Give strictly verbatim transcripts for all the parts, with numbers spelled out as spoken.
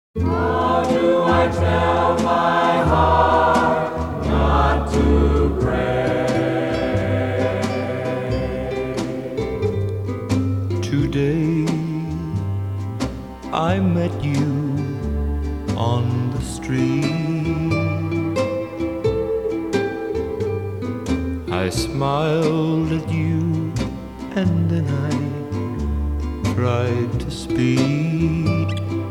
How do I tell my heart not to pray? Today I met you on the street. I smiled at you and then I tried to speak,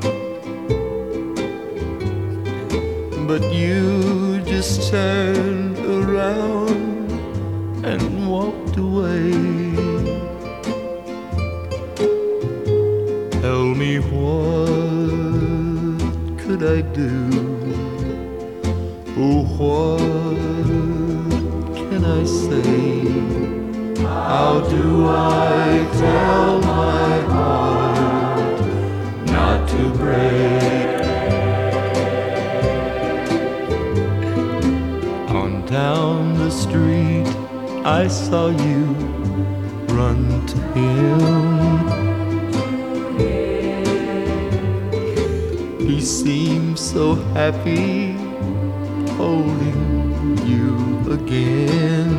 but you just turned around and walked away. Tell me, what could I do? Oh, what can I say? How do I tell my heart not to break? On down the street I saw you run to him. He seemed so happy holding you again.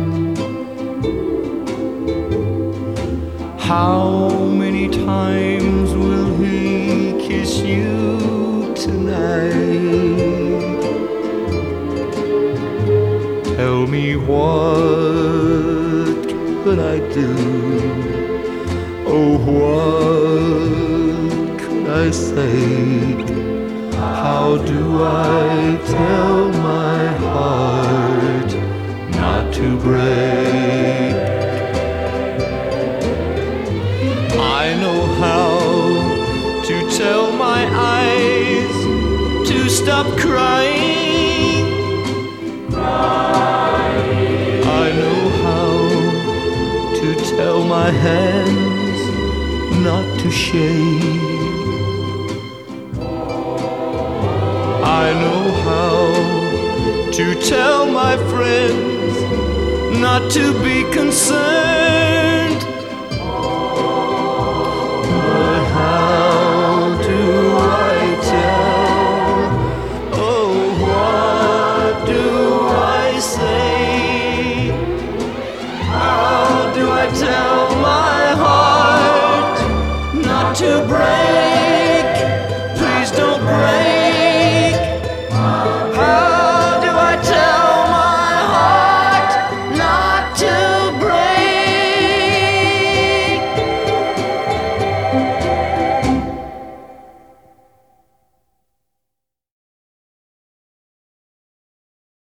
How many times will he kiss you tonight? Tell me, what could I do? Oh, what could I say? How do I tell my heart not to break? I know how to tell my eyes to stop crying. I know how to tell my hands not to shake. I know how to tell my friends not to be concerned.